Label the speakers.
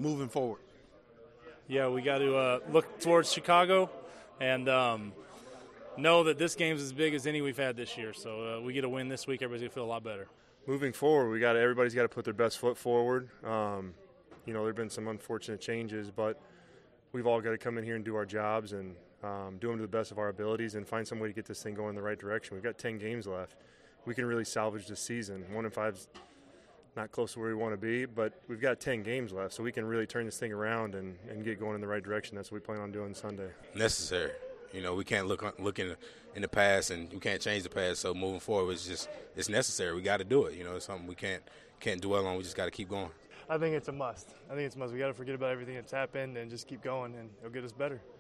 Speaker 1: moving forward?
Speaker 2: Yeah, we got to look towards Chicago and know that this game's as big as any we've had this year. So we get a win this week, everybody's going to feel a lot better.
Speaker 3: Moving forward, everybody's got to put their best foot forward. There have been some unfortunate changes, but we've all got to come in here and do our jobs and do them to the best of our abilities and find some way to get this thing going in the right direction. We've got 10 games left. We can really salvage this season. 1-5's not close to where we want to be, but we've got 10 games left, so we can really turn this thing around and get going in the right direction. That's what we plan on doing Sunday.
Speaker 4: Necessary. We can't look in the past, and we can't change the past. So moving forward, it's necessary. We got to do it. It's something we can't dwell on. We just got to keep going.
Speaker 2: I think it's a must. We got to forget about everything that's happened and just keep going, and it'll get us better.